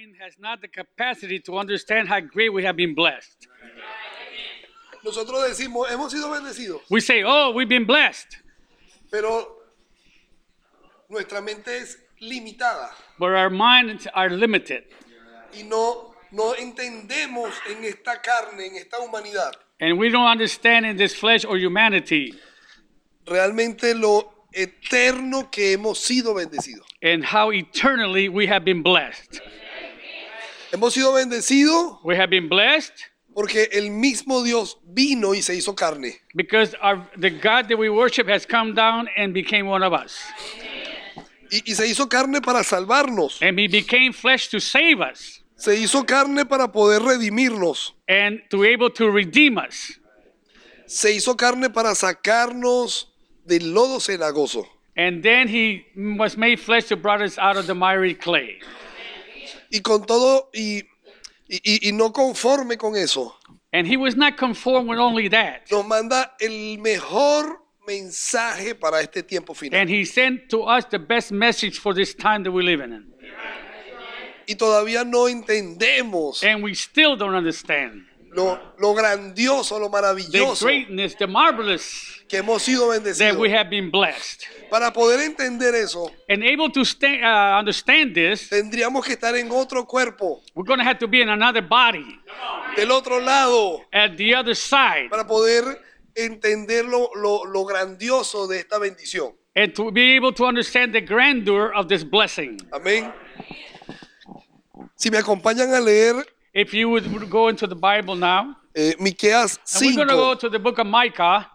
mind has not the capacity to understand how great we have been blessed. Nosotros decimos, hemos sido bendecidos, We say, oh, we've been blessed, pero nuestra mente es limitada but our minds are limited. y no entendemos en esta carne, en esta humanidad, And we don't understand in this flesh or humanity realmente lo eterno que hemos sido bendecidos. and how eternally we have been blessed. Hemos sido bendecidos We have been blessed porque el mismo Dios vino y se hizo carne. because the God that we worship has come down and became one of us. Y se hizo carne para salvarnos. And he became flesh to save us Se hizo carne para poder redimirnos. and to be able to redeem us. Se hizo carne para sacarnos del lodo cenagoso. And then he was made flesh to brought us out of the miry clay. Y con todo, y no conforme con eso, And he was not conformed with only that. nos manda el mejor mensaje para este tiempo final. And he sent to us the best message for this time that we live in. Y todavía no entendemos And we still don't understand lo grandioso, lo the maravilloso greatness, the marvelous que hemos sido that bendecidos. we have been blessed. Para poder entender eso, And able to understand this, tendríamos que estar en otro cuerpo, we're going to have to be in another body del otro lado, at the other side para poder entender lo grandioso de esta bendición. and to be able to understand the grandeur of this blessing. Amén. Si me acompañan a leer If you would go into the Bible now, Miqueas and we're going to 5, go to the book of Micah,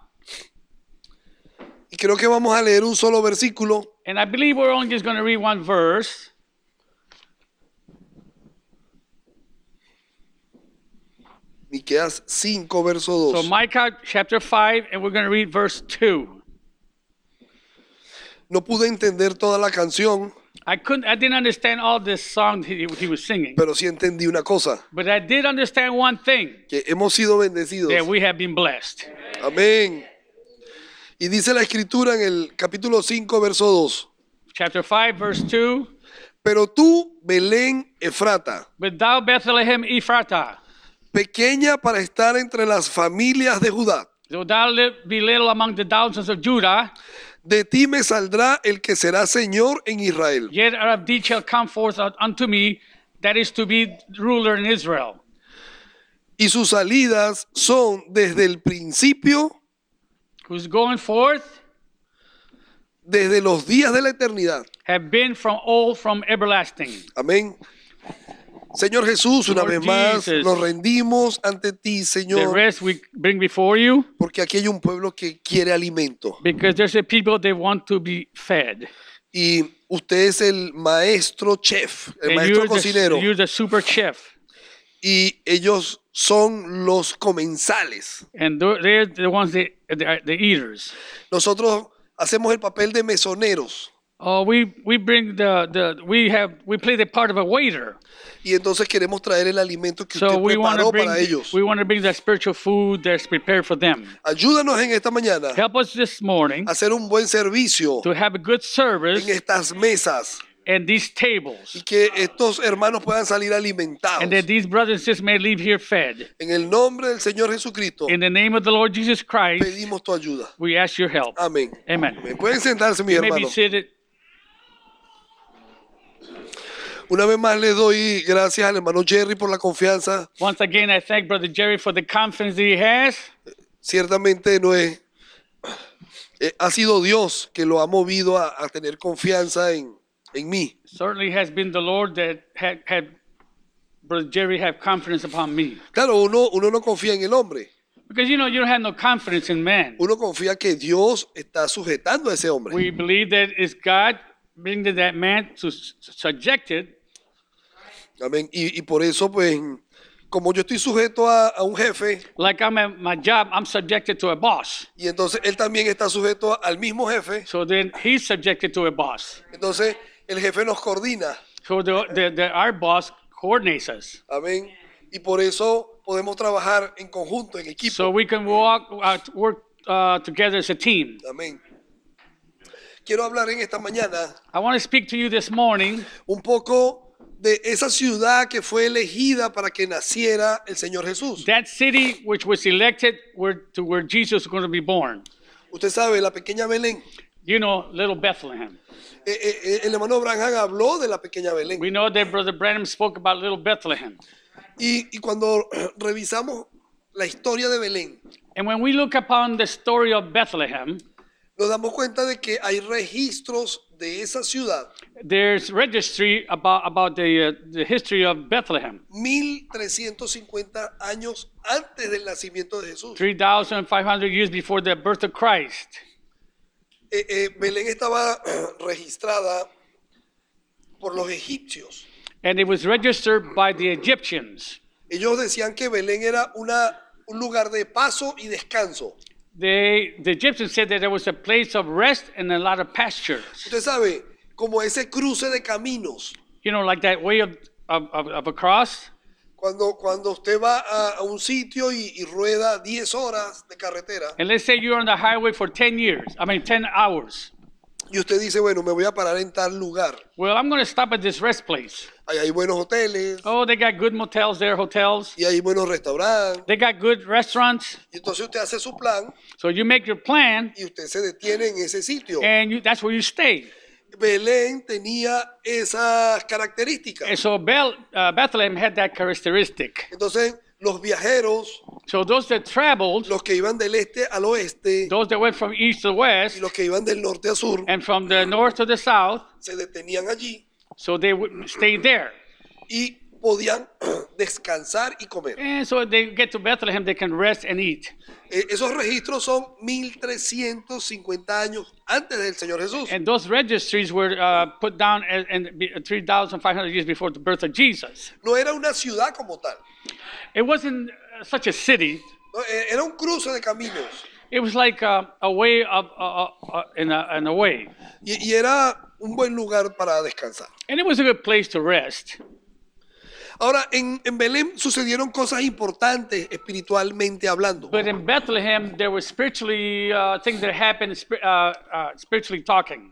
y creo que vamos a leer un solo versículo. and I believe we're only just going to read one verse. Miqueas 5, verso So 2. Micah chapter 5, and we're going to read verse 2. No pude entender toda la canción, I didn't understand all this song he was singing, pero sí entendí una cosa, but I did understand one thing, que hemos sido bendecidos. that we have been blessed. Amén. Y dice la escritura en el capítulo 5, verso 2. Chapter 5, verse 2. Pero tú, Belén Efrata, But thou, Bethlehem Ephratah, pequeña para estar entre las familias de Judá, though thou be little among the thousands of Judah, de ti me saldrá el que será Señor en Israel. yet out of thee shall come forth unto me, that is to be ruler in Israel. Y sus salidas son desde el principio, Who's going forth desde los días de la eternidad. have been from old, from everlasting. Amén. Señor Jesús, una Lord vez más Jesus. nos rendimos ante ti, The Señor, rest we bring before you, porque aquí hay un pueblo que quiere alimento. because there's a people that want to be fed. Y usted es el maestro chef, el And maestro cocinero. you're the super chef. Y ellos son los comensales. And they're the ones that the eaters. Nosotros hacemos el papel de mesoneros. Oh, we bring we play the part of a waiter. Y entonces queremos traer el alimento que So usted we want preparó to bring para ellos. the spiritual food that's prepared for them. Ayúdanos en esta mañana Help us this morning a hacer un buen servicio to have a good service en estas mesas and these y tables, que estos hermanos puedan salir alimentados. and that these brothers and sisters may leave here fed. En el nombre del Señor Jesucristo In the name of the Lord Jesus Christ, pedimos tu ayuda. we ask your help. Amén. Amen. Amén. Pueden sentarse, mis You may be hermanos. seated. Una vez más le doy gracias al hermano Jerry por la confianza. Once again, I thank Brother Jerry for the confidence that he has. Ciertamente no es, ha sido Dios que lo ha movido a tener confianza en mí. Certainly has been the Lord that had Brother Jerry have confidence upon me. Claro, uno no confía en el hombre. Because you don't have no confidence in man. Uno confía que Dios está sujetando a ese hombre. We believe that it's God bringing that man to subjected. Amén. Y por eso, pues, como yo estoy sujeto a un jefe, Like I'm at my job, I'm subjected to a boss. y entonces él también está sujeto al mismo jefe, So then he's subjected to a boss. entonces el jefe nos coordina. So our boss coordinates us. Amén. Y por eso podemos trabajar en conjunto, en equipo. So we can work together as a team. Amén. Quiero hablar en esta mañana I want to speak to you this morning un poco de esa ciudad que fue elegida para que naciera el Señor Jesús. That city which was elected to where Jesus was going to be born. Usted sabe, la pequeña Belén. You know, little Bethlehem. El hermano Branham habló de la pequeña Belén. We know that Brother Branham spoke about little Bethlehem. Y cuando revisamos la historia de Belén, And when we look upon the story of Bethlehem, nos damos cuenta de que hay registros de esa ciudad there's registry about the history of Bethlehem. 1350 años antes del nacimiento de Jesús. 3,500 years before the birth of Christ. Belén estaba registrada por los egipcios. And it was registered by the Egyptians. Ellos decían que Belén era un lugar de paso y descanso. The Egyptians said that there was a place of rest and a lot of pastures. Usted sabe, como ese cruce de caminos. You know, like that way of a cross. Cuando usted va a un sitio y rueda 10 horas de carretera. And let's say you're on the highway for 10 hours. Y usted dice, bueno, me voy a parar en tal lugar. Well, I'm going to stop at this rest place. Ahí hay buenos hoteles. Oh, they got good motels there, hotels. Y hay buenos restaurantes. They got good restaurants. Y entonces usted hace su plan. So you make your plan. Y usted se detiene en ese sitio. And that's where you stay. Belén tenía esas características. And so Bethlehem had that characteristic. Entonces, los viajeros, So those that traveled, los que iban del este al oeste those that went from east to y west, los que iban del norte a sur, and from the north to the south, se detenían allí so they would stay there. y podían descansar y comer. And so they get to Bethlehem, they can rest and eat. Esos registros son 1350 años antes del Señor Jesús. And those registries were put down in 3,500 years before the birth of Jesus. No era una ciudad como tal. It wasn't such a city. No, era un cruce de caminos. It was like a way in a way. Y era un buen lugar para descansar. And it was a good place to rest. Ahora, en Belén sucedieron cosas importantes espiritualmente hablando. But in Bethlehem, there were spiritually things that happened, spiritually talking.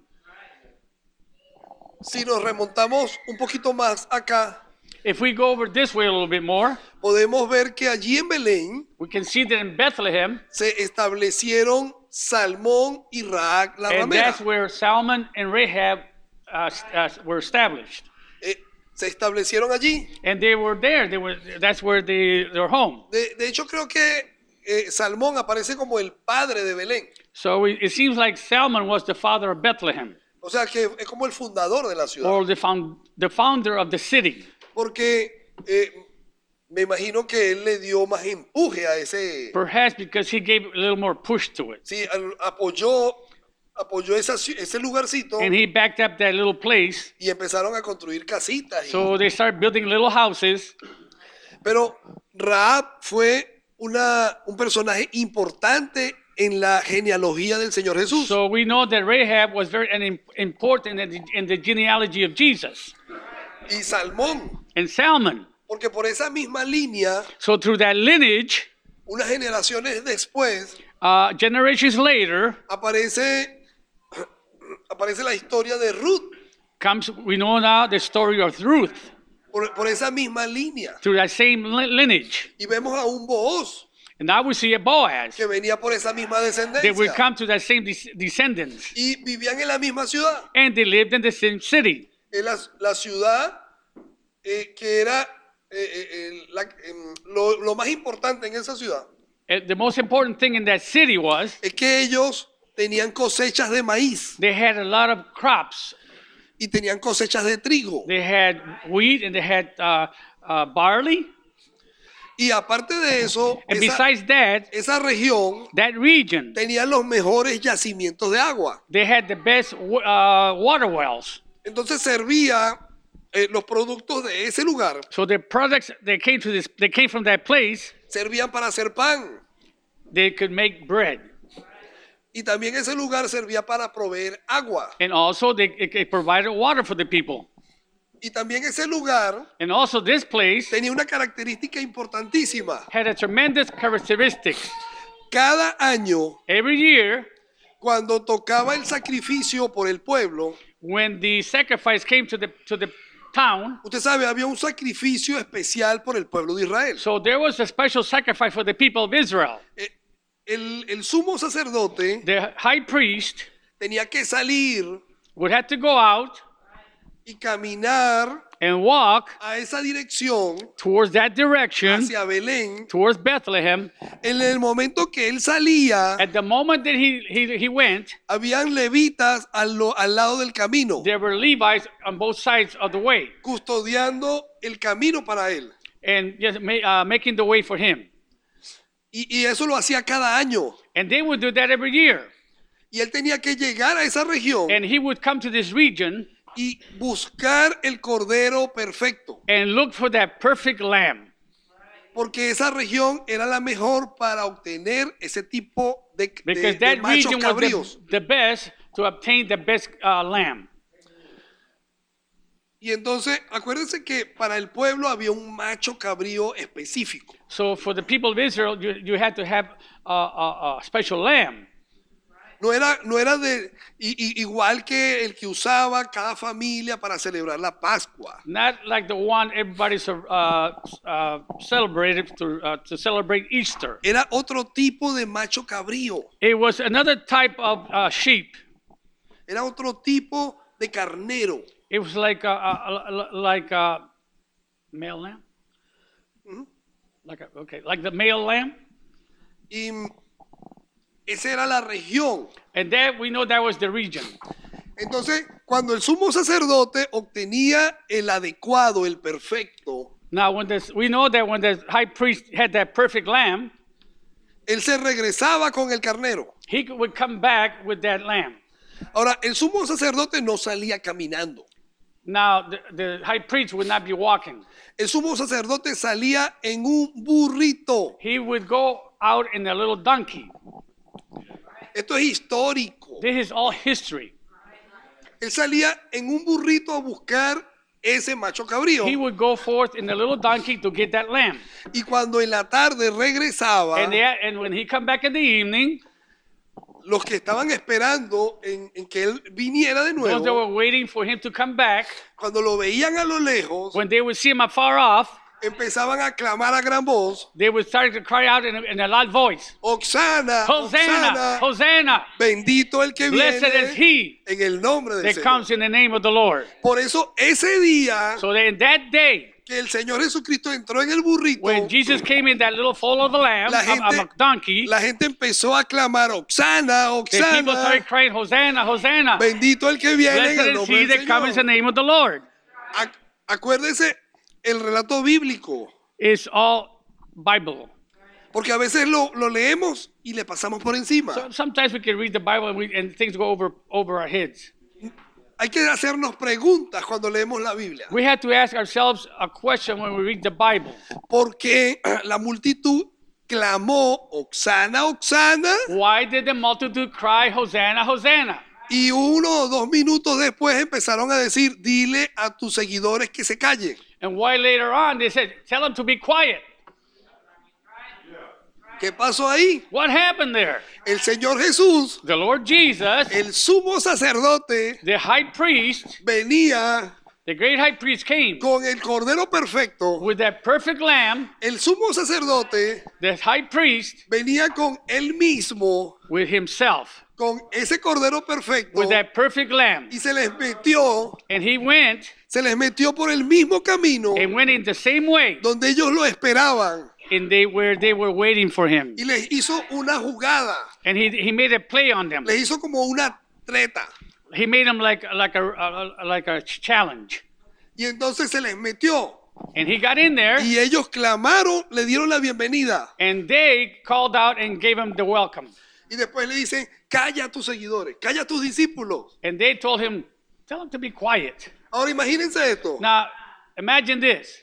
Si nos remontamos un poquito más acá, If we go over this way a little bit more, podemos ver que allí en Belén we can see that in Bethlehem, se establecieron Salmón y Raab la and ramera. that's where Salmon and Rahab were established. Se establecieron allí. And they were there. That's where their home. De hecho, creo que Salmón aparece como el padre de Belén. So it seems like Salmon was the father of Bethlehem, O sea, que es como el fundador de la ciudad. or the founder of the city. Porque me imagino que él le dio más empuje a ese. Perhaps because he gave a little more push to it. Sí, apoyó ese lugarcito And he backed up that little place. y empezaron a construir casitas. So they started building little houses. Pero Rahab fue un personaje importante en la genealogía del Señor Jesús. So we know that Rahab was very important in the genealogy of Jesus. Y Salmón, And Salmon. porque por esa misma línea, So through that lineage, unas generaciones después, generations later, aparece la historia de Ruth, we know now the story of Ruth. por esa misma línea. Through that same lineage. Y vemos a un Booz And now we see a Boaz. que venía por esa misma They will descendencia. come to that same descendants. Y vivían en la misma ciudad. And they lived in the same city. En la ciudad que era lo más importante en esa ciudad. The most important thing in that city was Es que ellos tenían cosechas de maíz they had a lot of crops. y tenían cosechas de trigo. They had wheat and they had barley. Y aparte de eso, And besides that, esa región that region, tenía los mejores yacimientos de agua. they had the best water wells. Entonces servía los productos de ese lugar, So the products that came from that place, servían para hacer pan. they could make bread. Y también ese lugar servía para proveer agua. And also it provided water for the people. Y también ese lugar And also this place tenía una característica importantísima. had a tremendous characteristic. Cada año, Every year, cuando tocaba el sacrificio por el pueblo, when the sacrifice came to town. Usted sabe, había un sacrificio especial por el pueblo de Israel. So there was a special sacrifice for the people of Israel. El sumo sacerdote The high priest tenía que salir would have to go out y caminar and walk a esa dirección towards that direction, hacia Belén. towards Bethlehem. En el momento que él salía, At the moment that he went, habían levitas al lado del camino, there were Levites on both sides of the way custodiando el camino para él. and just making the way for him. Y eso lo hacía cada año. And they would do that every year. Y él tenía que llegar a esa región And he would come to this region y buscar el cordero perfecto, and look for that perfect lamb. porque esa región era la mejor para obtener ese tipo de Because de that machos region cabríos. was the best to obtain the best lamb. Y entonces, acuérdense que para el pueblo había un macho cabrío específico. So for the people of Israel, you had to have a special lamb. No era igual que el que usaba cada familia para celebrar la Pascua. Not like the one everybody celebrated to celebrate Easter. Era otro tipo de macho cabrío. It was another type of sheep. Era otro tipo de carnero. It was like a male lamb. Like the male lamb. Y esa era la región. And that we know that was the region. Entonces, cuando el sumo sacerdote obtenía el adecuado, el perfecto, Now, we know that when the high priest had that perfect lamb, él se regresaba con el carnero. he would come back with that lamb. Ahora, el sumo sacerdote no salía caminando. Now, the high priest would not be walking. El sumo sacerdote salía en un burrito. He would go out in a little donkey. Esto es histórico. This is all history. Él salía en un burrito a buscar ese macho cabrío. He would go forth in a little donkey to get that lamb. Y cuando en la tarde regresaba, And when he come back in the evening, los que estaban esperando en que él viniera de those that nuevo, were waiting for him to come back, cuando lo veían a lo lejos, when they would see him afar off, empezaban a clamar a gran voz, they would start to cry out in a loud voice, Hosanna, Hosanna, Hosanna, Hosanna, bendito el que blessed is viene he en el nombre del that Señor. comes in the name of the Lord. Por eso ese día So that in that day, que el Señor Jesucristo entró en el burrito, when Jesus came in that little foal of a lamb, la a donkey, la gente empezó a clamar, Hosanna, the people Hosanna, started crying, Hosanna, Hosanna. bendito el que viene en el Blessed is nombre he del that comes in the Señor. name of the Lord. Acuérdese el relato bíblico, It's all Bible. porque a veces lo leemos y le pasamos por encima. So sometimes we can read the Bible and things go over our heads. Hay que hacernos preguntas cuando leemos la Biblia. We have to ask ourselves a question when we read the Bible. Porque la multitud clamó, Hosanna, Hosanna, Why did the multitude cry, Hosanna, Hosanna? y 1 o 2 minutos después empezaron a decir, dile a tus seguidores que se callen. And why later on they said, tell them to be quiet. ¿Qué pasó ahí? What happened there? El Señor Jesús, The Lord Jesus, el sumo sacerdote, the high priest, venía the great high priest came con el cordero perfecto. with that perfect lamb. El sumo sacerdote The high priest venía con él mismo, with himself, con ese cordero perfecto, with that perfect lamb. y se les metió por el mismo camino and went in the same way donde ellos lo esperaban and they were waiting for him. y les hizo una jugada, And he made a play on them. les hizo como una treta. He made them like a challenge. Y entonces se les metió And he got in there y ellos clamaron, le dieron la bienvenida and they called out and gave him the welcome. y después le dicen, calla a tus seguidores, calla a tus discípulos. And they told him, tell him to be quiet. Ahora imagínense esto, Now, imagine this.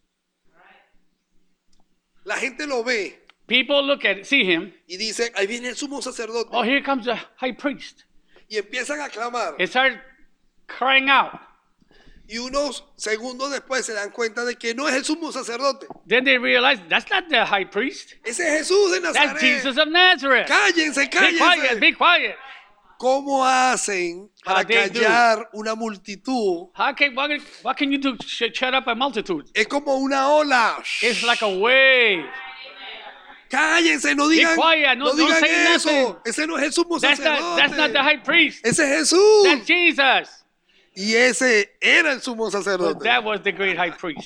la gente lo ve People look at it, see him. y dice, ahí viene el sumo sacerdote, Oh, here comes the high priest. y empiezan a clamar And start crying out. y unos segundos después se dan cuenta de que no es el sumo sacerdote, Then they realize that's not the high priest. ese es Jesús de That's Nazaret. Jesus of Nazareth. Cállense, Be quiet, cállense. be quiet. ¿Cómo hacen para How they do. callar una multitud? What can you do? Shut up a multitude. Es como una ola. It's like a wave. Cállense, no digan, quiet, no don't digan say eso. nothing. Ese no es el sumo That's not the sacerdote. high priest. Ese es Jesús. That's Jesus. Y ese era el sumo But sacerdote. that was the great high priest.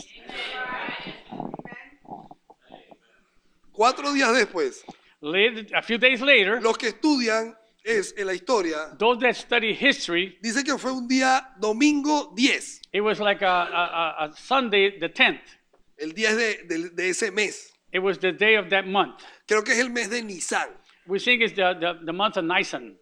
4 días después, A few days later, los que estudian en la historia, those that study history, dice que fue un día domingo 10, it was like a Sunday, the 10th. el 10 de ese mes. It was the day of that month. Creo que es el mes de Nisan. We think it's the month of Nisan.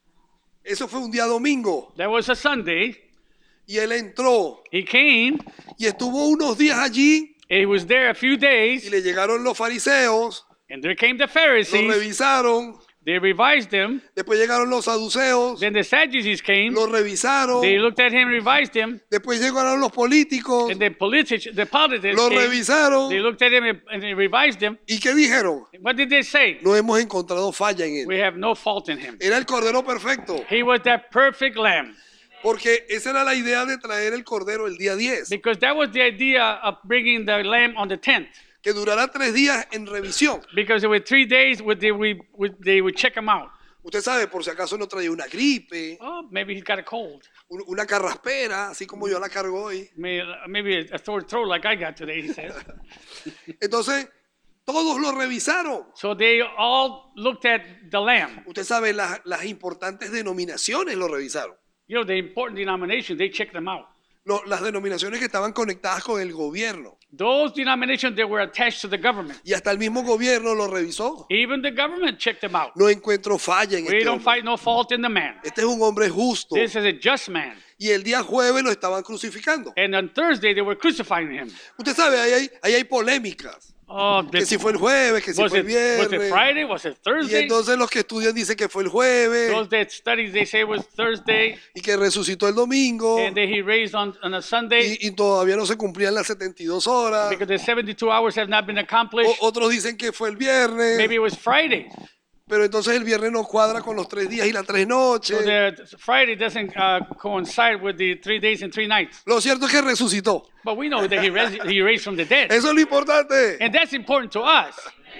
Eso fue un día domingo. That was a Sunday. Y él entró He came, y estuvo unos días allí and he was there a few y days, le llegaron los fariseos, and there came the los Pharisees. revisaron, They revised him. después llegaron los saduceos, Then the Sadducees came. los revisaron, They looked at him, revised him, después llegaron los políticos, and the politics los came. revisaron. They looked at him and they revised him. ¿Y qué dijeron? What did they say? No hemos encontrado falla en él. We have no fault in him. Era el cordero perfecto, He was that perfect lamb, porque esa era la idea de traer el cordero el día 10, because that was the idea of bringing the lamb on the 10th. que durará 3 días en revisión. Because there were 3 days they would check him out. Usted sabe, por si acaso no traía una gripe, Oh, maybe he's got a cold. una carraspera, así como yo la cargo hoy. Maybe a sore throat like I got today, he said. Entonces, todos lo revisaron. So they all looked at the lamb. Usted sabe, las importantes denominaciones lo revisaron. You know, the important denominations, they checked them out. Las denominaciones que estaban conectadas con el gobierno. Those denominations that were attached to the government. Y hasta el mismo gobierno lo revisó. Even the government checked them out. No encuentro falla en We este don't hombre. find no fault in the man. Este es un hombre justo. This is a just man. Y el día jueves lo estaban crucificando. And on Thursday, they were crucifying him. Usted sabe, ahí hay polémicas. Oh, Que si fue el jueves, que si was fue el it viernes. Friday? Was it Y Thursday? entonces los que estudian dicen que fue el jueves Those that studies, they say it was Thursday, y que resucitó el domingo and then he raised on a Sunday, y todavía no se cumplían las 72 horas. because the 72 hours have not been accomplished. Otros dicen que fue el viernes, Maybe it was Friday. pero entonces el viernes no cuadra con los 3 días y las 3 So noches. the Friday doesn't coincide with the 3 days and 3 nights. Lo cierto es que resucitó. But we know that he raised from the dead. Eso es lo importante. And that's important to us.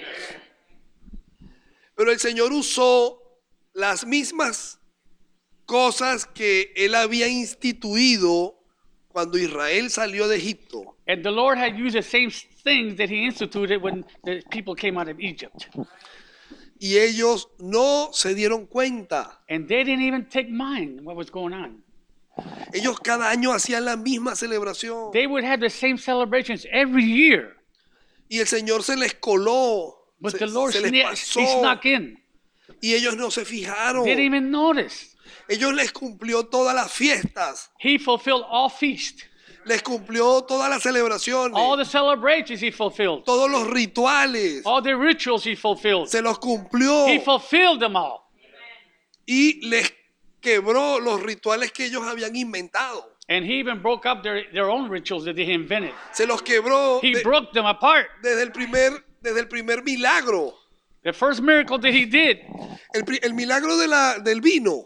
Pero el Señor usó las mismas cosas que Él había instituido cuando Israel salió de Egipto. And the Lord had used the same things that he instituted when the people came out of Egypt. Y ellos no se dieron cuenta. And they didn't even take mind what was going on. Ellos cada año hacían la misma celebración. They would have the same celebrations every year. Y el Señor se les coló. But Se, the Lord se les he pasó. snuck in. Y ellos no se fijaron. They didn't even notice. Ellos les cumplió todas las fiestas. He fulfilled all feasts. Les cumplió todas las celebraciones. All the celebrations he fulfilled. Todos los rituales. All the rituals he fulfilled. Se los cumplió. He fulfilled them all. Y les quebró los rituales que ellos habían inventado. And he even broke up their own rituals that they invented. Se los quebró He broke them apart. desde el primer milagro. The first miracle that he did, El milagro del vino.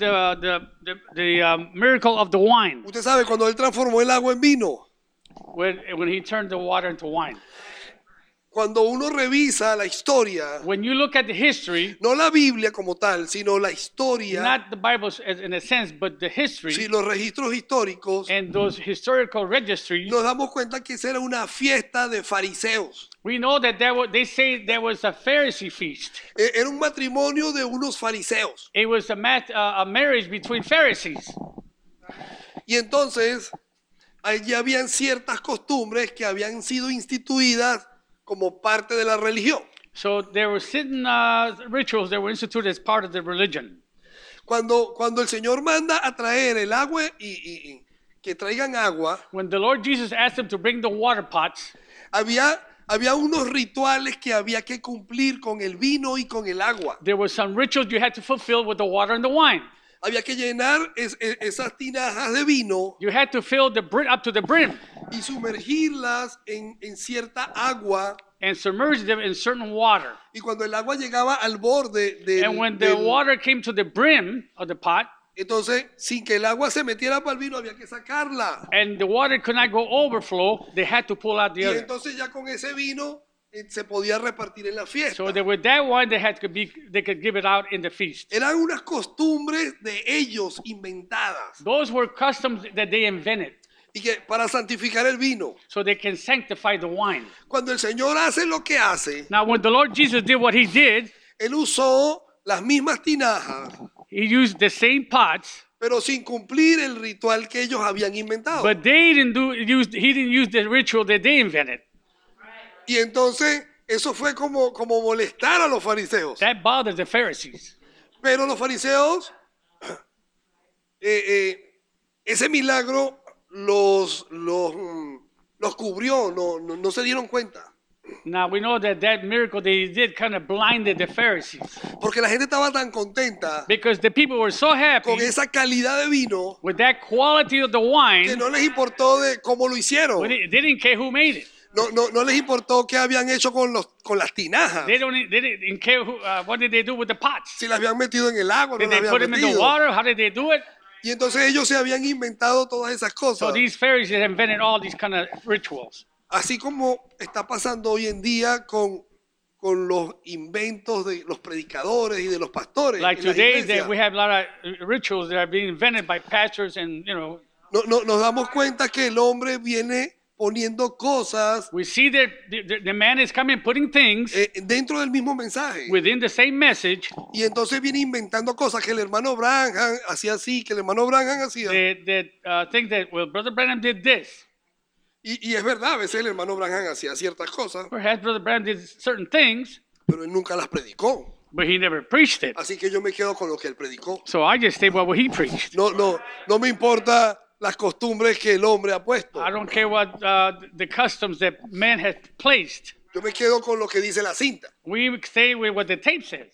the miracle of the wine, Usted sabe, cuando él transformó el agua en vino. when he turned the water into wine. Cuando uno revisa la historia, When you look at the history, no la Biblia como tal, sino la historia, not the Bible in a sense, but the history si los registros históricos, and those historical registries, nos damos cuenta que esa era una fiesta de fariseos. we know that they say there was a Pharisee feast. Era un matrimonio de unos fariseos. It was a marriage between Pharisees. Y entonces, allí habían ciertas costumbres que habían sido instituidas como parte de la religión. So there were certain rituals that were instituted as part of the religion. Cuando el Señor manda a traer el agua y que traigan agua, When the Lord Jesus asked them to bring the water pots, había unos rituales que había que cumplir con el vino y con el agua. there were some rituals you had to fulfill with the water and the wine. había que llenar esas tinajas de vino You had to fill the up to the brim y sumergirlas en cierta agua. and submerge them in certain water. Y cuando el agua llegaba al borde And when the water came to the brim of the pot, entonces, sin que el agua se metiera para el vino, había que sacarla. and the water could not go overflow, they had to pull out the Y other. entonces ya con ese vino se podía repartir en la fiesta. So that with that one, they could give it out in the feast. Eran unas costumbres de ellos inventadas. Those were customs that they invented Y que para santificar el vino, so they can sanctify the wine. cuando el Señor hace lo que hace, Now, when the Lord Jesus did what he did, Él usó las mismas tinajas, he used the same pots, pero sin cumplir el ritual que ellos habían inventado. but he didn't use the ritual that they invented. Y entonces eso fue como molestar a los fariseos. That bothered the Pharisees. Pero los fariseos, ese milagro los cubrió, no se dieron cuenta. Now, we know that miracle they did kind of blinded the Pharisees Porque la gente estaba tan contenta because the people were so happy con esa calidad de vino with that quality of the que wine, no les importó de cómo lo hicieron. they didn't care who made it. No les importó qué habían hecho con las tinajas. They didn't care what did they do with the pots. Si las habían metido en el agua, no Did las they habían put them in the metido. water? How did they do it? Y entonces ellos se habían inventado todas esas So cosas. these Pharisees invented all these kind of rituals. Así como está pasando hoy en día con los inventos de los predicadores y de los pastores. Like en las today, iglesias. that we have a lot of rituals that are being invented by pastors, and Nos damos cuenta que el hombre viene poniendo cosas we see that the man is coming, putting things dentro del mismo mensaje. within the same message Y entonces viene inventando cosas que el hermano Branham hacía así, que el hermano Branham hacía. that think that, well, Brother Branham did this. Y es verdad, a veces el hermano Branham hacía ciertas cosas, Perhaps Brother Branham did certain things, pero él nunca las predicó. but he never preached it. Así que yo me quedo con lo que él predicó. So I just say what he preached. No me importa las costumbres que el hombre ha puesto. I don't care what the customs that man has placed. Yo me quedo con lo que dice la cinta. We stay with what the tape says.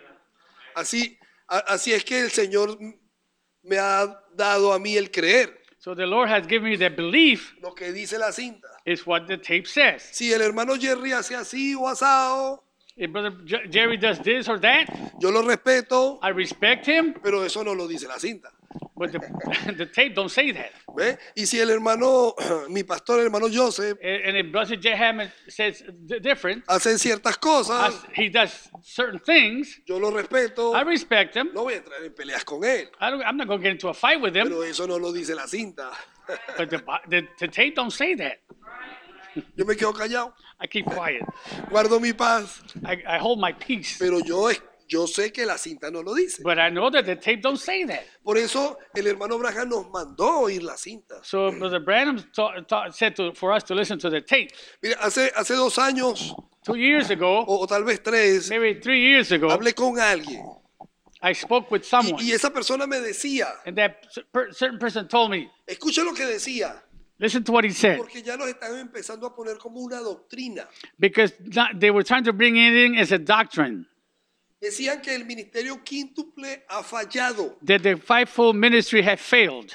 Así es que el Señor me ha dado a mí el creer. So the Lord has given me the belief Lo que dice la cinta. is what the tape says. Si el hermano Jerry hace así o asado, If Brother Jerry does this or that, yo lo respeto, I respect him, pero eso no lo dice la cinta. but the tape don't say that. ¿Ve? Y si el hermano, mi pastor, el hermano Joseph, And if Brother J. Hammond says different, hace ciertas cosas, he does certain things, yo lo respeto, I respect him. no voy a entrar en peleas con él, I'm not going to get into a fight with him, pero eso no lo dice la cinta. but the tape don't say that. Yo me quedo callado, I keep quiet. guardo mi paz, I hold my peace. pero yo sé que la cinta no lo dice. But I know that the tape don't say that. Por eso el hermano Branham nos mandó oír la cinta. So Brother Branham said for us to listen to the tape. Mire, hace 2 años, 2 years ago, o tal vez 3, maybe 3 years ago, hablé con alguien I spoke with someone, y esa persona me decía, and that certain person told me, escucha lo que decía, listen to what he said, porque ya nos están empezando a poner como una doctrina. because they were trying to bring it in as a doctrine Decían que el ministerio quíntuple ha fallado that the fivefold ministry had failed,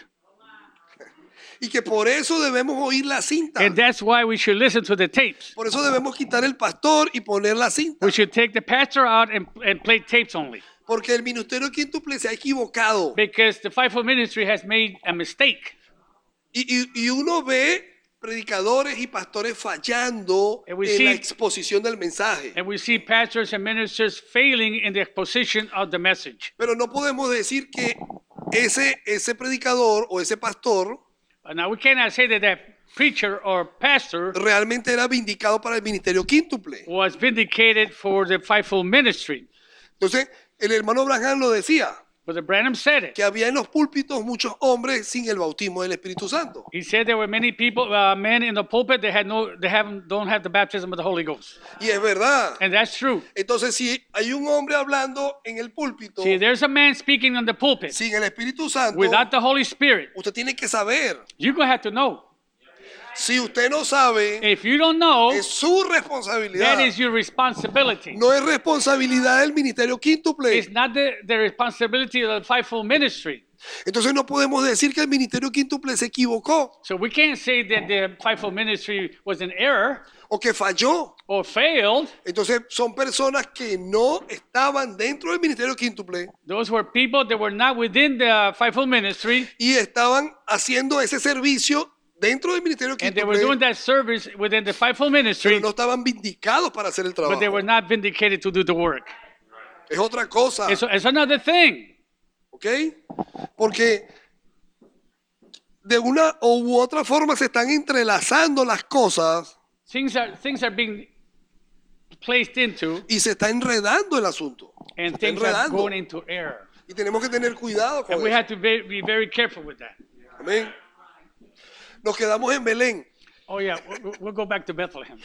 y que por eso debemos oír la cinta. and that's why we should listen to the tapes. Por eso debemos quitar el pastor y poner la cinta. We should take the pastor out and play tapes only, Porque el ministerio quíntuple se ha equivocado. because the fivefold ministry has made a mistake. Y uno ve predicadores y pastores fallando And we en la see- exposición del mensaje. And we see pastors and ministers failing in the exposition of the message. Pero no podemos decir que ese predicador o ese pastor Now, we cannot say that preacher or pastor realmente era vindicado para el ministerio quíntuple. was vindicated for the fivefold ministry. Entonces, el hermano Branham lo decía, Brother Branham said it. que había en los púlpitos muchos hombres sin el bautismo del Espíritu Santo. He said there were many people, men in the pulpit that don't have the baptism of the Holy Ghost. Y es verdad. And that's true. Entonces, si hay un hombre hablando en el púlpito See, there's a man speaking on the pulpit sin el Espíritu Santo, without the Holy Spirit. usted tiene que saber You're going to have to know. Si usted no sabe, If you don't know, es su that responsabilidad. is your responsibility. No es responsabilidad del ministerio quíntuple. It's not the responsibility of the fivefold ministry. Entonces no podemos decir que el ministerio quíntuple se equivocó So we can't say that the fivefold ministry was an error o que falló. or failed. Entonces son personas que no estaban dentro del ministerio quíntuple Those were people that were not within the fivefold ministry, y estaban haciendo ese servicio dentro del ministerio and they were doing quíntuple, that service within the fivefold pero ministry, no estaban vindicados para hacer el but they were trabajo. not vindicated to do the work. Es otra cosa, It's another thing. ¿ok? Porque de una u otra forma se están entrelazando las cosas Things are being placed into, y se está enredando el asunto. Se and está things are enredando. going into error. Y tenemos que tener cuidado And con we eso. have to be very careful with that. Amén. Nos quedamos en Belén. Oh yeah, we'll go back to Bethlehem.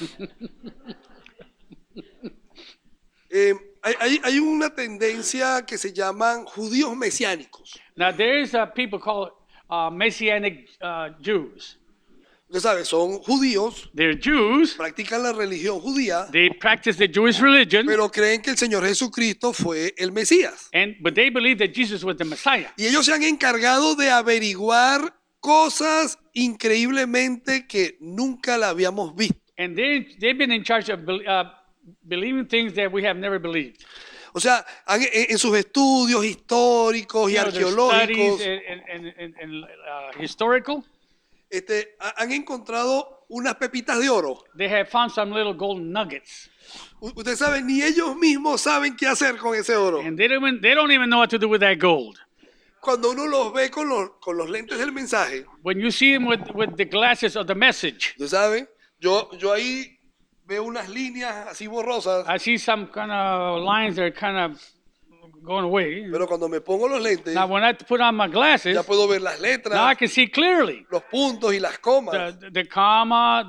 Hay una tendencia que se llaman judíos mesiánicos. Now there is people called Messianic Jews. Usted sabe, son judíos, They're Jews. practican la religión judía, They practice the Jewish religion, pero creen que el Señor Jesucristo fue el Mesías. but they believe that Jesus was the Messiah. Y ellos se han encargado de averiguar cosas increíblemente que nunca la habíamos visto. And they've been in charge of believing things that we have never believed. O sea, en sus estudios históricos y You know, their arqueológicos, studies and historical, han encontrado unas pepitas de oro. they have found some little golden nuggets. Usted sabe, ni ellos mismos saben qué hacer con ese oro. And they don't even know what to do with that gold. Cuando uno los ve con los lentes del mensaje, When you see them with the glasses of the message, usted sabe, yo ahí veo unas líneas así borrosas, I see some kind of lines that are kind of going away. pero cuando me pongo los lentes, Now, when I put on my glasses, ya puedo ver las now I letras, can see clearly los puntos y las comas the comma,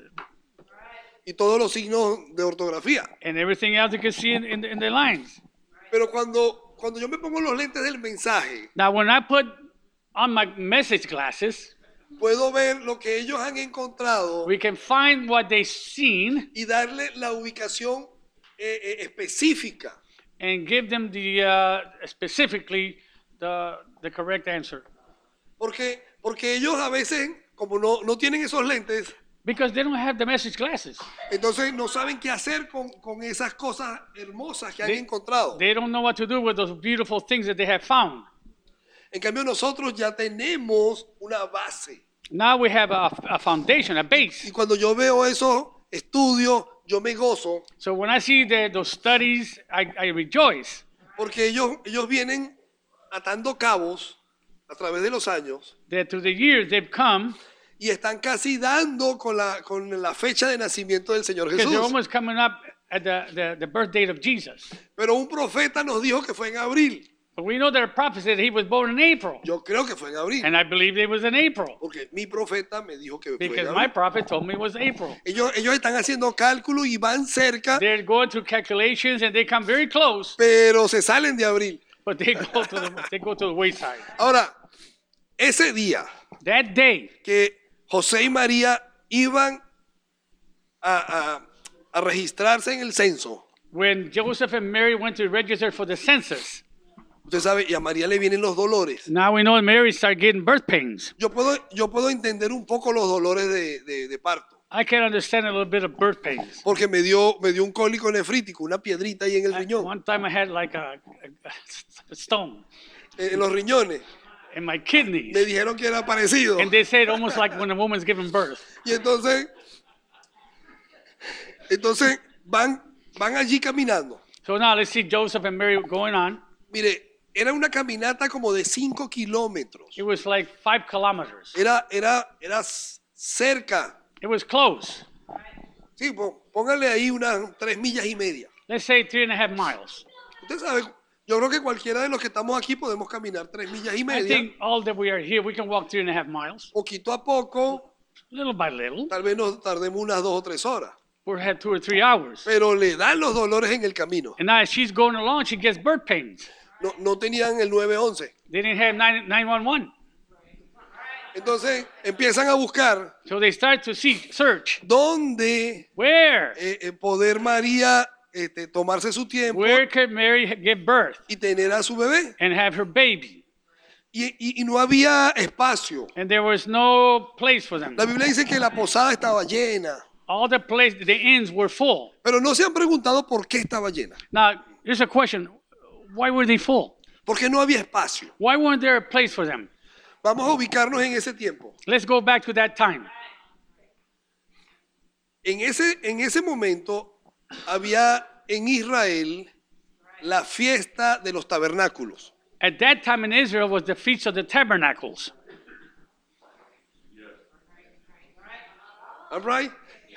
y todos los signos de ortografía. and everything else you can see in the lines. Pero cuando yo me pongo los lentes del mensaje, Now, when I put on my message glasses, puedo ver lo que ellos han encontrado we can find what they've seen y darle la ubicación específica. and give them specifically the correct answer. Porque ellos a veces, como no tienen esos lentes, Because they don't have the message glasses. entonces no saben qué hacer con esas cosas hermosas que han encontrado. They don't know what to do with those beautiful things that they have found. En cambio nosotros ya tenemos una base. Now we have a foundation, a base. Y cuando yo veo esos estudios, yo me gozo So when I see those studies, I rejoice. porque ellos vienen atando cabos a través de los años That through the years they've come, y están casi dando con la fecha de nacimiento del Señor because they're Jesús. almost coming up at the birth date of Jesus. Pero un profeta nos dijo que fue en abril. But we know that a prophet said he was born in April. Yo creo que fue en abril. And I believe it was in April. Porque mi profeta me dijo que fue en Because my abril. prophet told me it was April. Ellos están haciendo cálculos y van cerca, They're going through calculations and they come very close, pero se salen de abril. but they go to the wayside. Ahora, ese día That day, que José y María iban a registrarse en el censo, when Joseph and Mary went to register for the census, usted sabe, y a María le vienen los dolores. now we know Mary started getting birth pains. Yo puedo entender un poco los dolores de parto, I can understand a little bit of birth pains. porque me dio un cólico nefrítico, una piedrita ahí en el riñón, One time I had like a stone en los riñones. in my Me kidneys, dijeron que era parecido. and they said almost like when a woman's giving birth. Y entonces van allí caminando. So now let's see Joseph and Mary going on. Mire, era una caminata como de 5 kilómetros. It was like 5 kilometers. Era cerca. It was close. Sí, póngale ahí unas 3 millas y media. Let's say 3.5 miles. Usted sabe, yo creo que cualquiera de los que estamos aquí podemos caminar 3 millas y I media. think all that we are here, we can walk 3.5 miles, Poquito a poco, little by little. tal vez nos tardemos unas 2 o 3 horas. We had 2 or 3 hours. Pero le dan los dolores en el camino. And now as she's going along, she gets birth pains. No tenían el 911. They didn't have 911. Entonces empiezan a buscar So they start to search. dónde Where? poder María tomarse su tiempo Where could Mary give birth y tener a su bebé. and have her baby? Y no había espacio. And there was no place for them. La Biblia dice que la posada estaba llena, All the inns were full. pero no se han preguntado por qué estaba llena. Now, here's a question. Why were they full? Porque no había espacio. Why weren't there a place for them? Vamos a ubicarnos en ese tiempo. Let's go back to that time. En ese momento había en Israel la fiesta de los tabernáculos. At that time in Israel was the Feast of the Tabernacles. All right?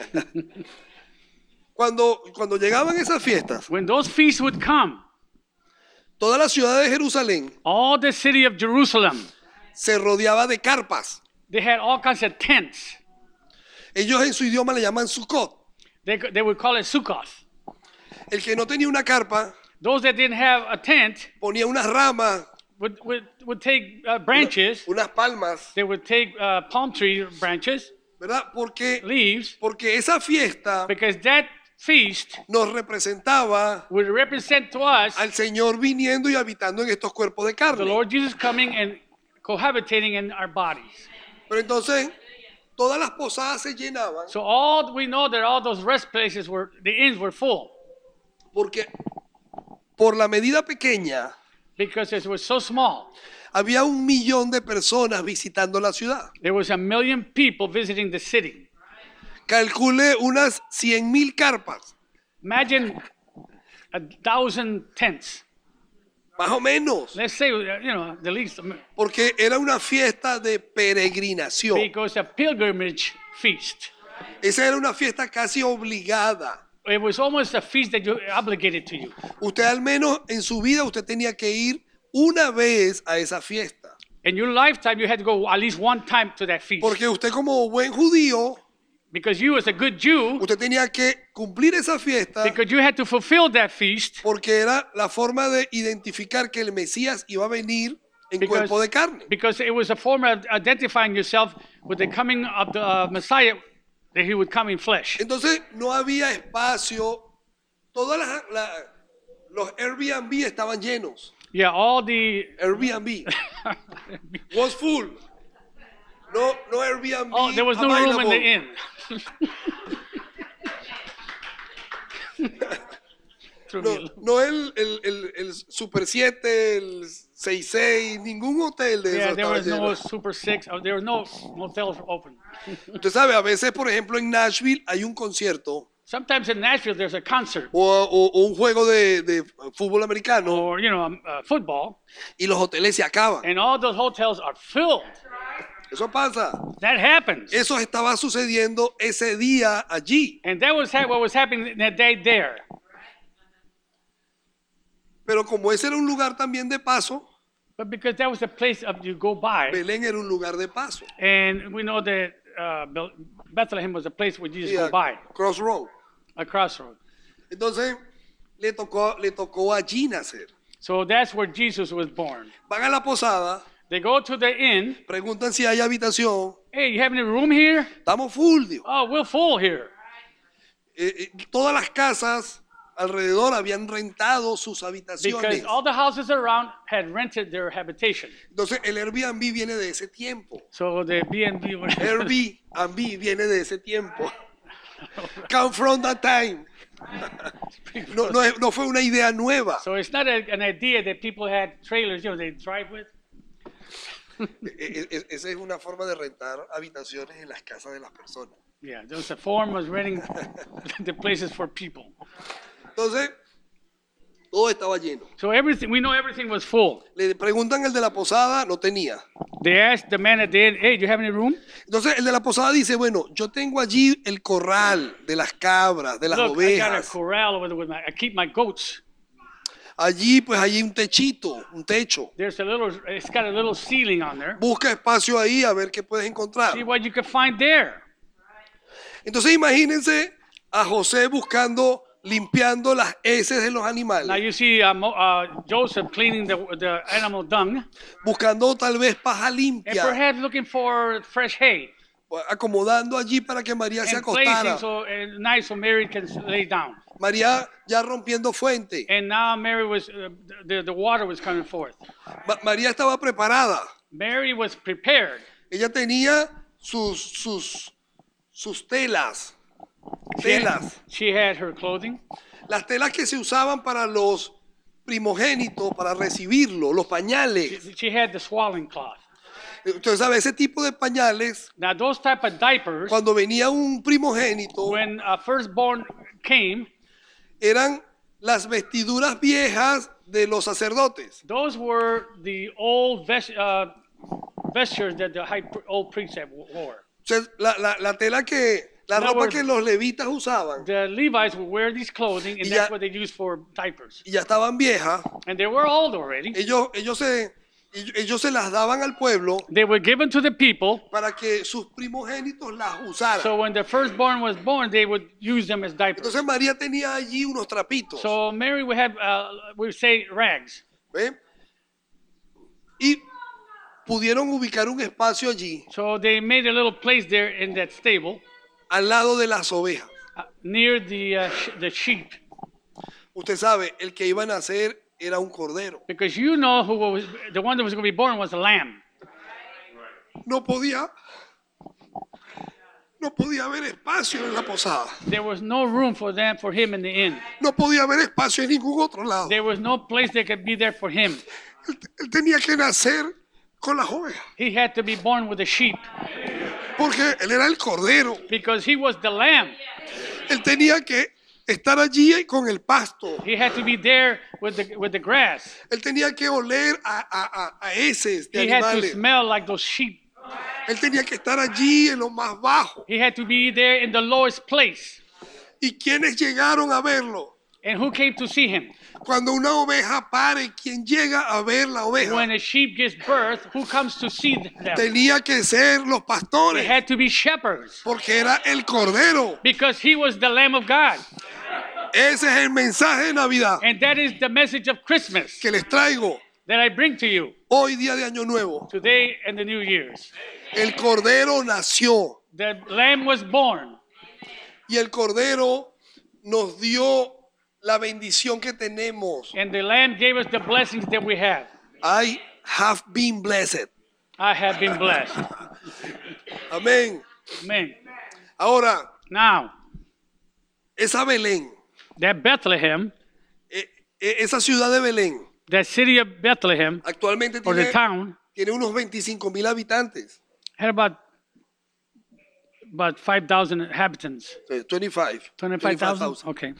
Cuando llegaban esas fiestas, When those feasts would come, toda la ciudad de Jerusalén all the city of Jerusalem, se rodeaba de carpas. they had all kinds of tents. Ellos en su idioma le llaman Sukkot. They would call it Sukkoth. El que no tenía una carpa Those that didn't have a tent ponía unas ramas, would take branches. unas palmas, They would take palm tree branches, ¿verdad? Porque esa fiesta because that feast nos representaba would represent to us al Señor viniendo y habitando en estos cuerpos de the carne. Lord Jesus coming and cohabitating in our bodies. Pero entonces, todas las posadas se llenaban So we know that all those rest places the inns were full porque por la medida pequeña because it was so small. había 1,000,000 de personas visitando la ciudad. There was 1 million people visiting the city. Calcule unas 100,000 carpas, Imagine 1,000 tents. más o menos, Let's say, the least, porque era una fiesta de peregrinación. because a pilgrimage feast. Esa era una fiesta casi obligada. It was almost a feast that you obligated to you. Usted al menos en su vida usted tenía que ir una vez a esa fiesta. In your lifetime, you had to go at least one time to that feast. Porque usted como buen judío, Because you, as a good Jew, usted tenía que cumplir esa fiesta because you had to fulfill that feast, porque era la forma de identificar que el Mesías iba a venir en cuerpo de carne. because it was a form of identifying yourself with the coming of the Messiah, that he would come in flesh. Entonces no había espacio. Todos los Airbnb estaban llenos. Yeah, all the Airbnb was full. No Airbnb there was no room in available. the inn. No el Super 7, el 66, ningún hotel de Yeah, esos there estaba was no lleno. Super 6. There were no motels open. Usted sabe, a veces, por ejemplo, en Nashville hay un concierto Sometimes in Nashville there's a concert o un juego de fútbol americano or football, y los hoteles se acaban. and all those hotels are filled. Eso pasa. That happens, Eso estaba sucediendo ese día allí. and that was what was happening that day there. Pero como ese era un lugar también de paso, But because that was the place you go by, Belén era un lugar de paso. and we know that Bethlehem was a place where Jesus Sí, go by, Crossroad. a crossroad. Entonces le tocó allí nacer. So that's where Jesus was born. Van a la posada, They go to the inn. preguntan si hay habitación. Hey, you have any room here? Estamos full, digo. Oh, we're full here. Todas las casas alrededor habían rentado sus habitaciones. Because all the houses around had rented their habitation. Entonces el Airbnb viene de ese tiempo. So the B&B were Airbnb viene de ese tiempo. Come from that time. No fue una idea nueva. So it's not an idea that people had trailers, they drive with. Esa es una forma de rentar habitaciones en las casas de las personas. Yeah, there's a form of renting the places for people. Entonces, todo estaba lleno. So we know everything was full. Le preguntan el de la posada, no tenía. They asked the man at the inn, hey, do you have any room? Entonces, el de la posada dice, bueno, yo tengo allí el corral de las cabras, de las Look, I got a ovejas. corral over there I keep my goats. Allí, pues, hay un techito, un techo. It's got a little ceiling on there. Busca espacio ahí a ver qué puedes encontrar. See what you can find there. Entonces, imagínense a José buscando limpiando las heces de los Now animales, you see Joseph cleaning the animal dung buscando tal vez paja and limpia, perhaps looking for fresh hay acomodando allí para que María se and placing acostara. so nice so Mary can lay down. María ya rompiendo fuente. And now Mary was the water was coming forth. María estaba preparada. Mary was prepared. Ella tenía sus telas. Telas. She had her clothing. Las telas que se usaban para los primogénitos, para recibirlo, los pañales. She had the swaddling cloth. Entonces, ¿sabe? Ese tipo de pañales, Now those type of diapers, cuando venía un primogénito, when a firstborn came, eran las vestiduras viejas de los sacerdotes. those were the old vestures that the old priests wore. Entonces, la tela la In other ropa words, que los levitas usaban, The Levites would wear these clothing, and Y that's ya- what they used for diapers. y ya estaban viejas, And they were old already. ellos se las daban al pueblo They were given to the people, para que sus primogénitos las usaran. so when the firstborn was born, they would use them as diapers. Entonces María tenía allí unos trapitos. So Mary would have, we would say, rags. ¿Ve? Y pudieron ubicar un espacio allí So they made a little place there in that stable al lado de las ovejas. near the sheep, Usted sabe, el que iba a nacer era un cordero. because you know who was the one that was going to be born was a lamb. No podía haber espacio en la posada. There was no room for him in the inn. No podía haber espacio en ningún otro lado. There was no place that could be there for him. Él tenía que nacer con las ovejas, He had to be born with the sheep porque él era el cordero. because he was the lamb. Él tenía que estar allí con el pasto. He had to be there with the grass. Él tenía que oler a heces de He had to animales. smell like those sheep. Él tenía que estar allí en lo más bajo. He had to be there in the lowest place. ¿Y quiénes llegaron a verlo? And who came to see him? Cuando una oveja pare, ¿quién llega a ver la oveja? When a sheep gives birth, who comes to see them? Tenía que ser los They pastores, had to be shepherds porque era el cordero. because he was the Lamb of God. Ese es el mensaje de Navidad And that is the message of Christmas que les traigo that I bring to you hoy, día de Año Nuevo. today and the New Year's. El cordero nació The Lamb was born, y el cordero nos dio la bendición que tenemos. and the Lamb gave us the blessings that we have. I have been blessed. I have been blessed. Amén. Amen. Ahora, Now, esa Belén, that Bethlehem, esa ciudad de Belén, that city of Bethlehem, actualmente or the town, tiene unos 25,000 habitantes. had about 5,000 inhabitants. 25. 25,000? Okay.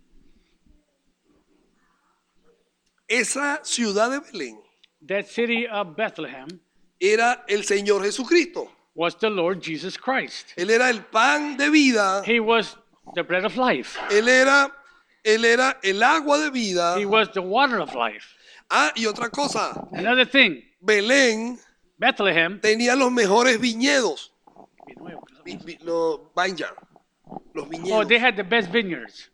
Esa ciudad de Belén That city of Bethlehem era el Señor Jesucristo. was the Lord Jesus Christ. Él era el pan de vida. He was the bread of life. Él era el agua de vida. He was the water of life. Ah, y otra cosa, Another thing, Belén Bethlehem, tenía los mejores viñedos. Los vineyards, los oh, viñedos. they had the best vineyards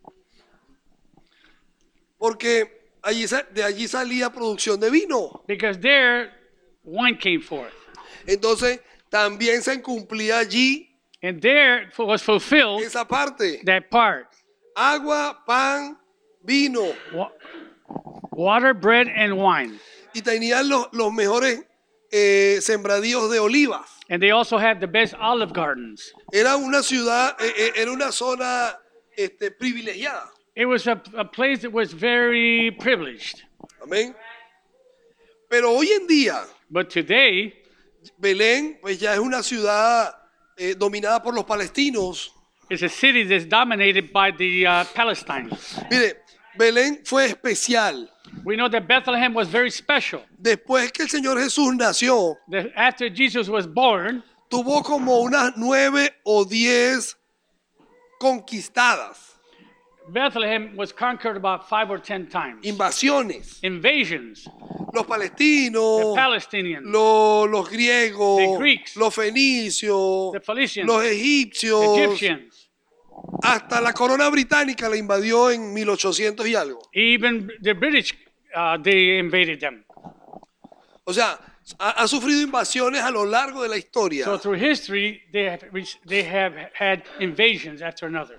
Porque de allí salía producción de vino. because there wine came forth. Entonces, también se cumplía allí And there was fulfilled esa parte. that part. Agua, pan, vino. Wa- Water, bread, and wine. Y tenían los mejores sembradíos de olivas. And they also had the best olive gardens. Era una ciudad, era una zona privilegiada. It was a place that was very privileged. Amén. Pero hoy en día, But today, Belén, pues ya es una ciudad dominada por los palestinos. it's a city that's dominated by the Palestinians. Mire, Belén fue especial. We know that Bethlehem was very special. Después que el Señor Jesús nació, That after Jesus was born, tuvo como unas 9 o 10 conquistadas, Bethlehem was conquered about 5 or 10 times. invasiones. Invasions. Los The palestinos, Palestinians, los griegos, The Greeks, los fenicios, the Phoenicians, los the egipcios, Egyptians, hasta la corona británica la invadió en 1800 y algo. Even the British, they invaded them. O sea, ha sufrido invasiones a lo largo de la historia. So through history, they have had invasions after another.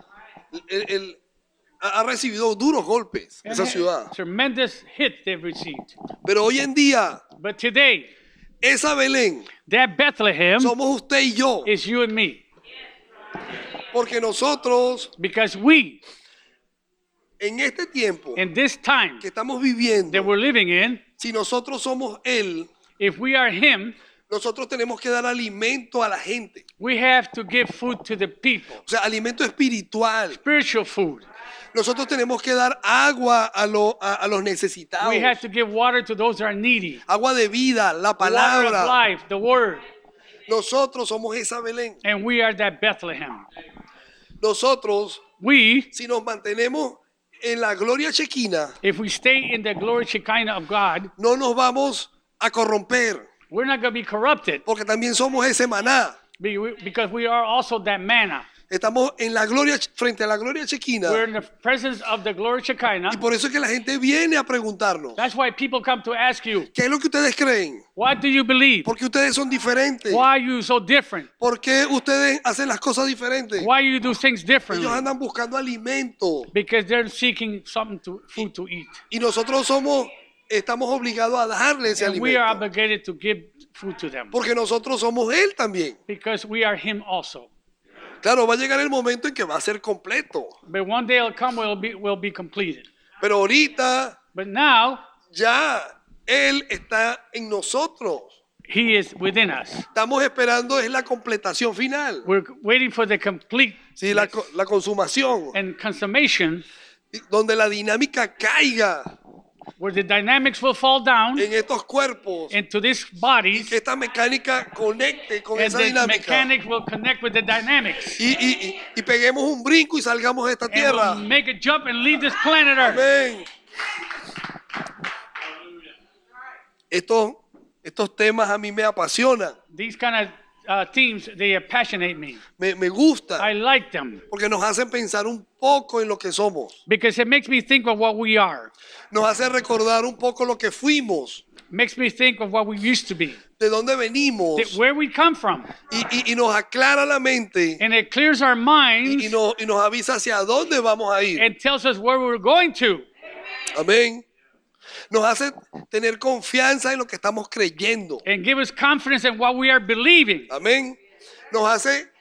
Ha recibido duros golpes esa And ciudad. tremendous hit they've received. Pero hoy en día, But today, esa Belén that Bethlehem somos usted y yo. is you and me. Porque nosotros, Because we, en este tiempo in this time que estamos viviendo, that we're living in, si nosotros somos Él, if we are Him, nosotros tenemos que dar alimento a la gente. we have to give food to the people, O sea, alimento espiritual. spiritual food. Nosotros tenemos que dar agua a los necesitados. We have to give water to those that are needy. Agua de vida, la Water of palabra. life, the word. Nosotros somos esa Belén. And we are that Bethlehem. Nosotros, We, si nos mantenemos en la gloria chequina, if we stay in the glory Shekinah of God, no nos vamos a corromper, we're not going to be corrupted porque también somos ese maná. because we are also that manna. Estamos en la gloria, frente a la gloria chequina. We're in the presence of the glory Y Shekinah. por eso es que la gente viene a preguntarnos, That's why people come to ask you, ¿qué es lo que ustedes creen? what do you believe? ¿Por qué ustedes son diferentes? Why are you so different? ¿Por qué ustedes hacen las cosas diferentes? Why you do things differently? Ellos andan buscando alimento. Because they're seeking food to eat. Y nosotros estamos obligados a darle ese And we are alimento. obligated to give food to them. Porque nosotros somos Él también. Because we are Him also. Claro, va a llegar el momento en que va a ser completo. But one day it'll come, will be completed. Pero ahorita But now, ya Él está en nosotros. He is within us. Estamos esperando es la completación final. We're waiting for the complete Sí, la consumación. and consummation Donde la dinámica caiga where the dynamics will fall down en estos cuerpos. into these Y bodies que esta mecánica conecte con and esa the dinámica. mechanics will connect with the dynamics. Y peguemos un brinco y salgamos de esta And tierra. we'll make a jump and leave this planet Earth. Amén. Estos temas a mí me apasionan, These kind of themes, they passionate me. me gustan, I like them porque nos hacen pensar un poco en lo que somos, because it makes me think of what we are. nos hace recordar un poco lo que fuimos, Makes me think of what we used to be, de dónde venimos, where we come from. y nos aclara la mente And it clears our minds y nos avisa hacia dónde vamos a ir. and tells us where we're going to. Amén. Nos hace tener confianza en lo que estamos creyendo. And give us confidence in what we are believing. Amén. Nos hace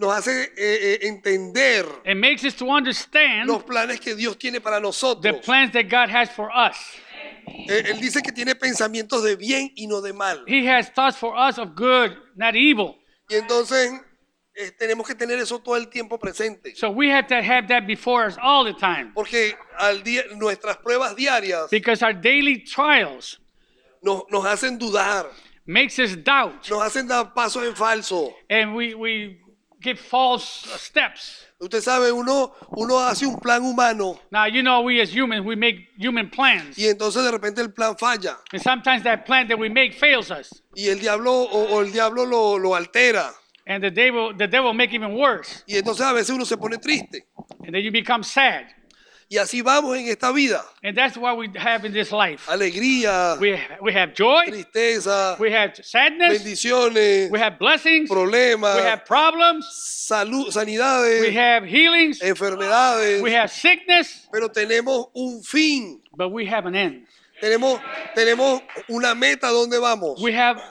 entender It makes us to understand los planes que Dios tiene para the nosotros. plans that God has for us. Él dice que tiene pensamientos de bien y no de mal. He has thoughts for us of good, not evil. Y entonces tenemos que tener eso todo el tiempo presente. So we have to have that before us all the time. Porque nuestras pruebas diarias Because our daily trials nos hacen dudar, makes us doubt. nos hacen dar pasos en falso. And we give false steps. Usted sabe, uno hace un plan humano Now, you know, we as humans, we make human plans. y entonces de repente el plan falla. And sometimes that plan that we make fails us. Y el diablo o el diablo lo altera. And the devil make it even worse. Y entonces a veces uno se pone triste. And then you become sad. Y así vamos en esta vida. And that's what we have in this life. Alegría, We have joy. tristeza, We have sadness. bendiciones, We have blessings. We problemas, have problems. salud, We sanidades, have healings. enfermedades. We have sickness. Pero tenemos un fin. But we have an end. Tenemos una meta donde vamos. We have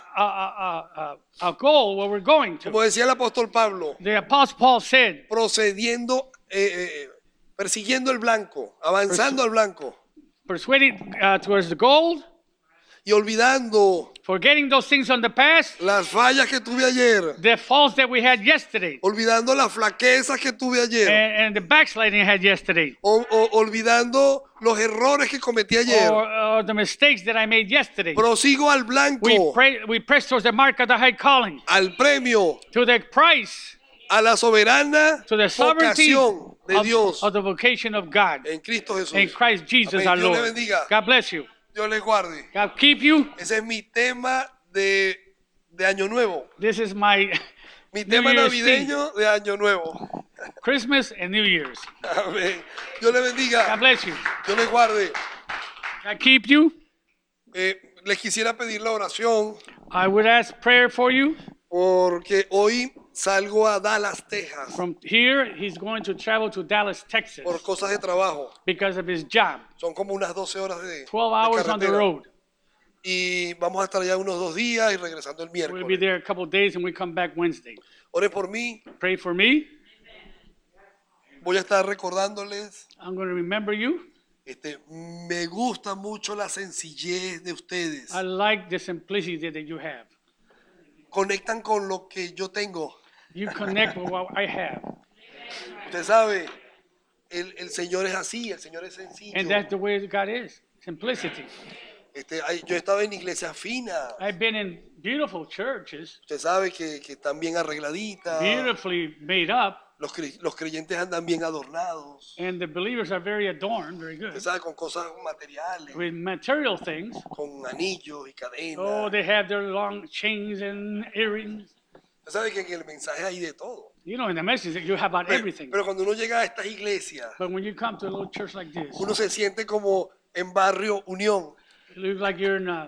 a goal where we're going to. Como decía el apóstol Pablo, The Apostle Paul said, procediendo, persiguiendo el blanco, avanzando al blanco persuading towards the goal, y olvidando forgetting those things on the past, las fallas que tuve ayer, the faults that we had yesterday, olvidando las flaquezas que tuve ayer, and the backsliding I had yesterday, o olvidando los errores que cometí ayer. or the mistakes that I made yesterday. Prosigo al blanco, We press towards the mark of the high calling, al premio, to the price, a la soberana to the sovereignty vocación de Dios of the vocation of God en Cristo Jesús. in Christ Jesus Amén. our Dios le Lord. bendiga. God bless you. Dios les guarde. God keep you. Ese es mi tema de Año Nuevo. This is my Mi New tema Year's Eve. navideño de Año Nuevo. Christmas and New Year's. Amén. Dios le God bendiga. bless you. Dios le guarde. God keep you. Les quisiera pedir la oración I would ask prayer for you. porque hoy salgo a Dallas, Texas, From here, he's going to travel to Dallas, Texas, por cosas de trabajo. because of his job. Son como unas 12 horas de 12 hours on the carretera. road. Y vamos a estar allá unos 2 días y regresando el We'll be miércoles. there a couple of days and we come back Wednesday. Oren por mí. Pray for me. Voy a estar recordándoles. I'm going to remember you. Me gusta mucho la sencillez de ustedes. I like the simplicity that you have. Conectan con lo que yo tengo. You connect with what I have. Usted sabe, el Señor es así, el Señor es sencillo. And that's the way God is. Simplicity. Yo estaba en iglesias finas. I've been in beautiful churches, Usted sabe que están bien arregladitas. beautifully made up, Los creyentes andan bien adornados. and the believers are very adorned, very Usted good, sabe, con cosas materiales, with material things. con anillos y cadenas. Oh, they have their long chains and earrings. Usted sabe que en el mensaje hay de todo. You know, in the message, you have about everything. Pero cuando uno llega a estas iglesias, But when you come to a little church like this, uno se siente como en Barrio Unión. it looks like you're in,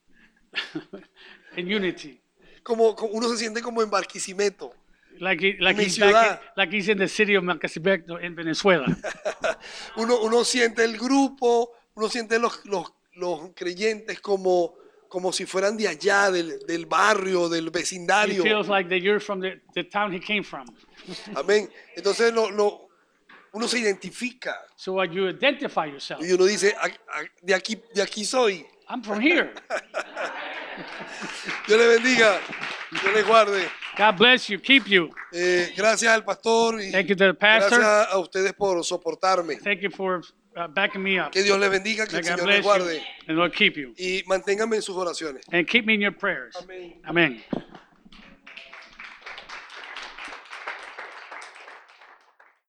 in unity. Uno se siente como en Barquisimeto. Like, Mi he's ciudad. like he's in the city of Macasibeto in Venezuela. Uno siente el grupo, uno siente los creyentes como si fueran de allá, del barrio, del He vecindario. feels like that you're from the town he came from. Amén. Entonces uno se identifica So what you identify yourself. y uno dice, de aquí soy. I'm from here. Dios le bendiga, Dios le guarde. God bless you, keep you. Gracias al pastor y Thank you to the pastor. gracias a ustedes por soportarme. Thank you for backing me up. Que Dios les bendiga, que el God Señor les bless you, guarde and Lord keep you. y manténganme en sus oraciones. And keep me in your prayers. Amén. Amen.